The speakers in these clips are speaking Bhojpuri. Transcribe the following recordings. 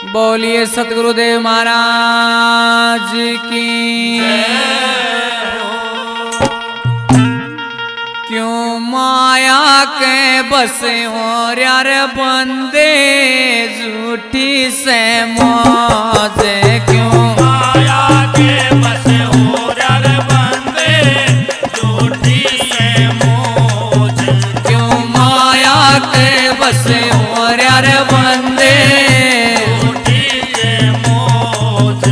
बोलिए सतगुरुदेव महाराज की। क्यों माया के बसे हो यार बंदे झूठी से मौजे, क्यों माया के बसे हो यार बंदे झूठी से मौज, क्यों माया के बसे हो यार बंदे झूठी से मौज।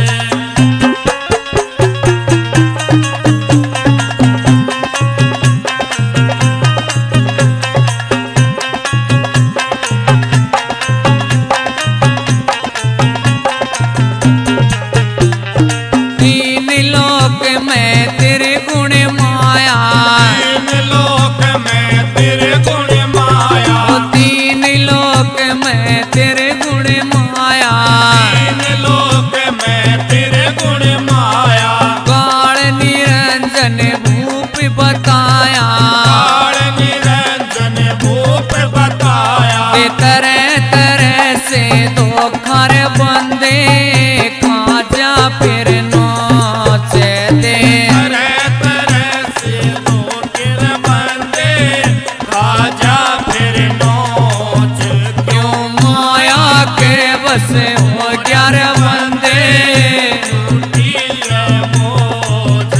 तीन लोक में तेरे गुण माया, तीन लोक में तेरे गुण माया, तीन लोक में तेरे गुण माया, तीन लोक में तेरे गुण माया। काल निरंजन भूप बताया, काल निरंजन भूप बताया, ते तरह तरह से धोखर बंदे खाजा फिर नोचे दे। तरह तरह से धोखेर बंदे खाजा फिर नोच। क्यों माया के बसे हो ग्यार बंदे झूठी है मौज।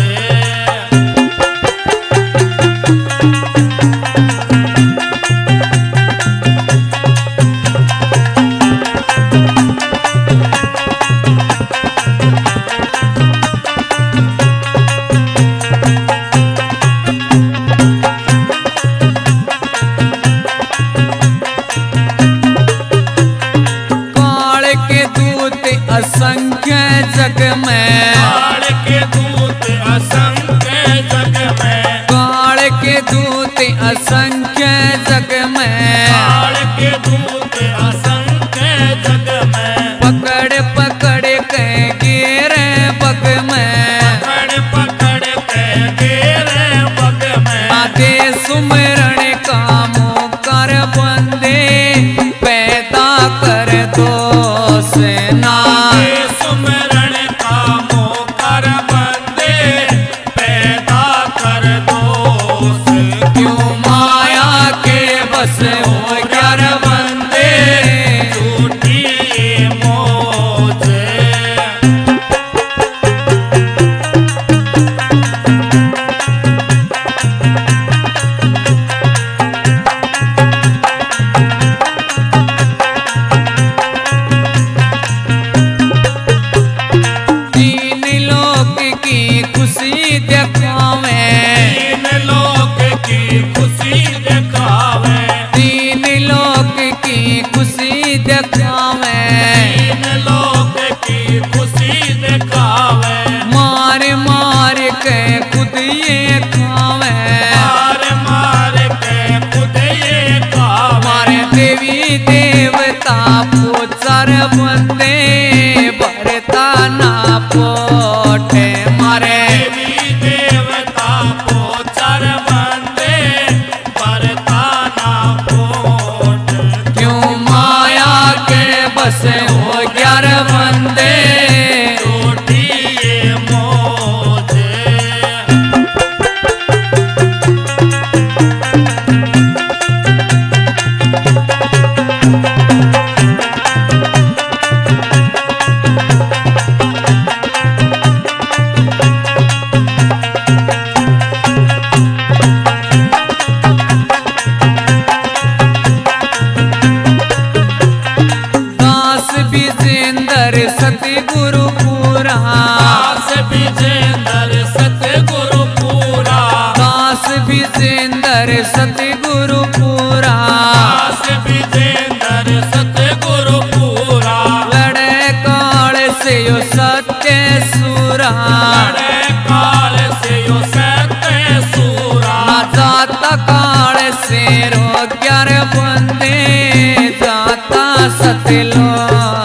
काल के दूत असंख्य जग में, काल के दूत असंख्य जग में, काल के दूत असंख्य जग में, काल के दूत असंख्य जग में, पकड़ पकड़ के गिरे बग में, पकड़ पकड़ के गिरे बग में। आते सुमरण का मुकर बंदे पैदा कर दो सेना। ये सुमरण का मोकर बंदे पैदा कर दोस्त। क्यों माया के बस हो ग्यार बंदे झूठी ये मौज। तीन लोक की खुशी दिखावे, तीन लोक की खुशी दिखावे, तीन लोक की खुशी दिखावे, तीन लोक की खुशी दिखावे। मार मार के खुद ये खावे, मार मार के खुद ये खावे। मारे देवी देवता पूछर बंदे भरता ना पोटे मारे। देवी देवता पोचर बंदे बरता ना पोट। क्यों माया के बसे हो ग्यार बंदे झूठी ये मौज। दास विजेंद्र सतगुरु पूरा, दास विजेंद्र सतगुरु पूरा, दास विजेंद्र सतगुरु पूरा, दास विजेंद्र सतगुरु पूरा। लड़े काल से यो सत्य सूरा, लड़े काल से यो सत्य सूरा। ना जाता काल से रो ग्यार बंदे जाता सतलो